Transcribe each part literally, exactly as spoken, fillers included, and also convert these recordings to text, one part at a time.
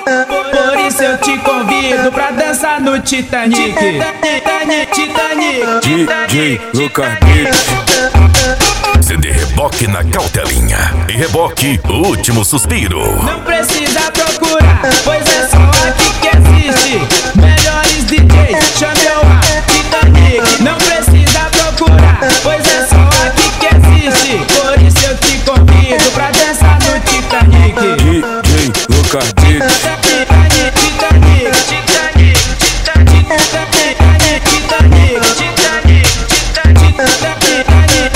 Por isso eu te convido pra dançar no Titanic. Titanic, Titanic, D J Lucas Beat. C D Reboque na Cautelinha. E Reboque, o último suspiro. Não precisa procurar, pois é só aqui que existe. Melhores D Js, chame eu a Titanic. Não precisa procurar, pois é só aqui que existe. Por isso eu te convido pra dançar no Titanic. D J Lucas Beat. Titanic, Titanic, Titanic, Titanic, Titanic, Titanic, Titanic, Titanic,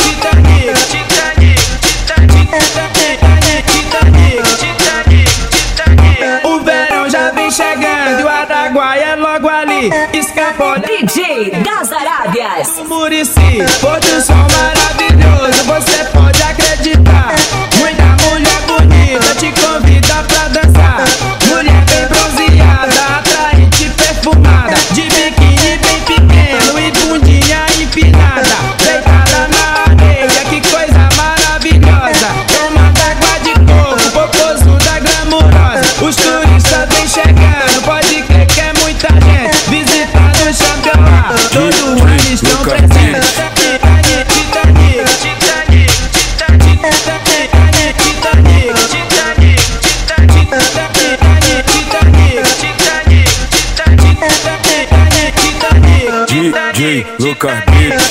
Titanic, Titanic. O verão já vem chegando e o Araguaia é logo ali. Escapole D J das Arábias. Murici, pôr do sol maravilhoso, você pode acreditar. Muita mulher bonita te convida pra dançar. Mulher bem bronzeada, atraente, perfumada, de biquíni bem pequeno e bundinha empinada. Deitada na areia, que coisa maravilhosa. Tomando água de coco, popozuda glamurosa. Os turistas vêm chegando, pode crer que é muita gente visitando o Champion. Todo ano estão presentes. Titanic, Titanic, Titanic, Titanic, Titanic, Titanic, Titanic, Titanic, Titanic, Titanic, D J Lucas Beat.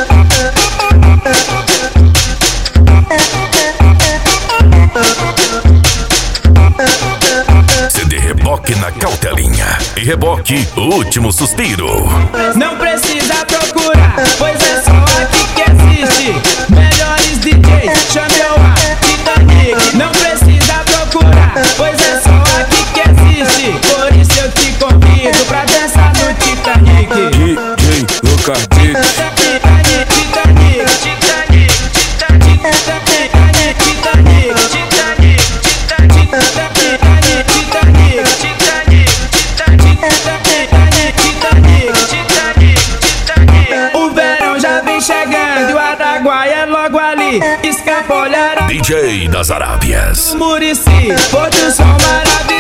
C D Reboque na Cautelinha. E Reboque, o último suspiro. Não precisa procurar, pois é só aqui que existe. Melhores D Js, chame eu a Titanic. Não precisa procurar, pois é só aqui que existe. Por isso eu te convido pra dançar no Titanic. D J Lucas Beat. Titanic, Titanic, Titanic, Titanic, Titanic, Titanic, Titanic, Titanic, Titanic, Titanic, Titanic. O verão já vem chegando e o Araguaia é logo ali. Escapole D J das Arábias. Murici, pôr do sol maravilhoso.